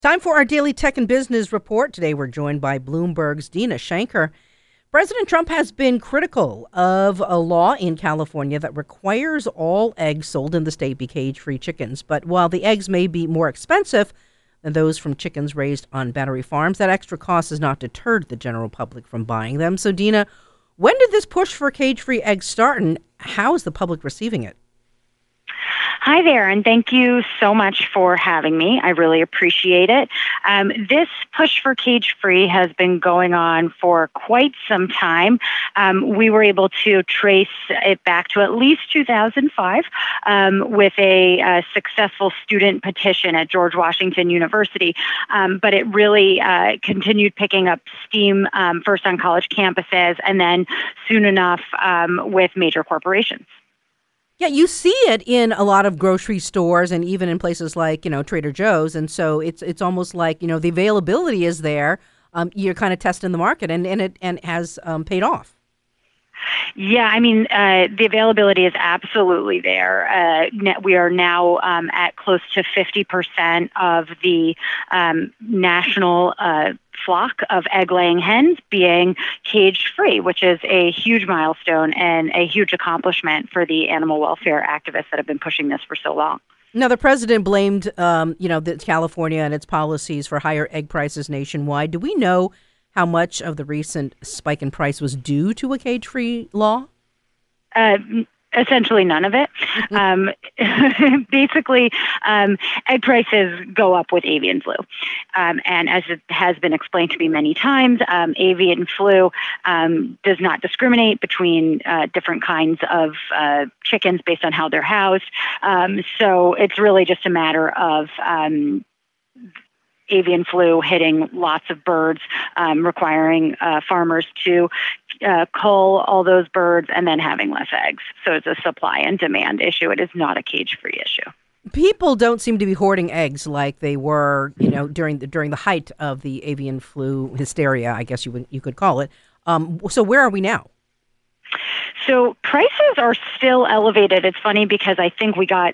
Time for our daily tech and business report. Today we're joined by Bloomberg's Dina Shanker. President Trump has been critical of a law in California that requires all eggs sold in the state be cage-free chickens. But while the eggs may be more expensive than those from chickens raised on battery farms, that extra cost has not deterred the general public from buying them. So, Dina, when did this push for cage-free eggs start, and how is the public receiving it? Hi there, and thank you so much for having me. I really appreciate it. This push for cage-free has been going on for quite some time. We were able to trace it back to at least 2005 with a successful student petition at George Washington University, but it really continued picking up steam first on college campuses and then soon enough with major corporations. Yeah, you see it in a lot of grocery stores and even in places like, Trader Joe's. And so it's almost like, the availability is there. You're kind of testing the market and it has paid off. Yeah, I mean, the availability is absolutely there. We are now at close to 50% of the national flock of egg-laying hens being cage-free, which is a huge milestone and a huge accomplishment for the animal welfare activists that have been pushing this for so long. Now, the president blamed, California and its policies for higher egg prices nationwide. Do we know how much of the recent spike in price was due to a cage-free law? Essentially none of it. Basically, egg prices go up with avian flu. And as it has been explained to me many times, avian flu does not discriminate between different kinds of chickens based on how they're housed. So it's really just a matter of avian flu hitting lots of birds, requiring farmers to cull all those birds and then having less eggs. So it's a supply and demand issue. It is not a cage-free issue. People don't seem to be hoarding eggs like they were, during the height of the avian flu hysteria, I guess you could call it. So where are we now? So prices are still elevated. It's funny because I think we got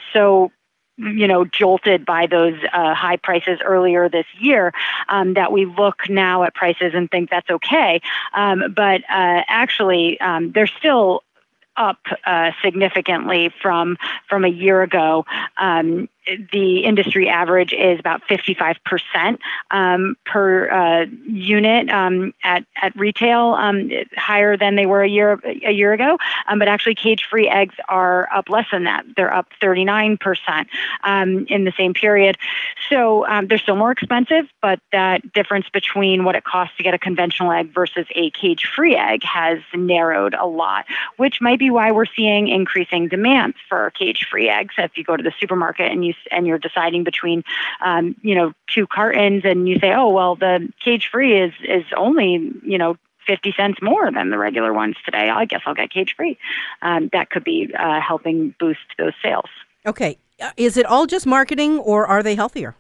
jolted by those high prices earlier this year, that we look now at prices and think that's okay. But actually, they're still up significantly from a year ago. The industry average is about 55% per unit at retail, higher than they were a year ago. But actually, cage-free eggs are up less than that. They're up 39% in the same period. So they're still more expensive, but that difference between what it costs to get a conventional egg versus a cage-free egg has narrowed a lot, which might be why we're seeing increasing demand for cage-free eggs. If you go to the supermarket and you're deciding between, two cartons, and you say, oh, well, the cage-free is only, 50 cents more than the regular ones today. I guess I'll get cage-free. That could be helping boost those sales. Okay. Is it all just marketing, or are they healthier?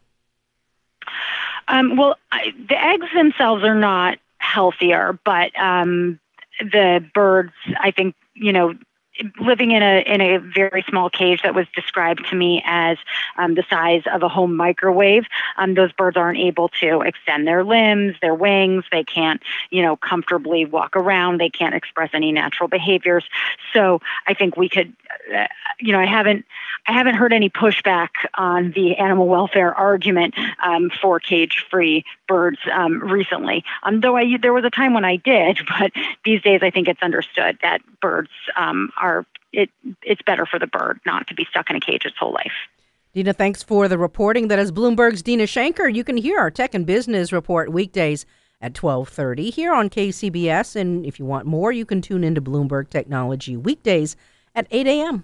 The eggs themselves are not healthier, but the birds, I think, living in a very small cage that was described to me as the size of a home microwave, those birds aren't able to extend their limbs, their wings. They can't, comfortably walk around. They can't express any natural behaviors. So I think we could, I haven't heard any pushback on the animal welfare argument for cage-free birds recently. Though there was a time when I did, but these days I think it's understood that birds it's better for the bird not to be stuck in a cage its whole life. Dina, thanks for the reporting. That is Bloomberg's Dina Shanker. You can hear our Tech and Business Report weekdays at 12:30 here on KCBS. And if you want more, you can tune into Bloomberg Technology weekdays at 8 a.m.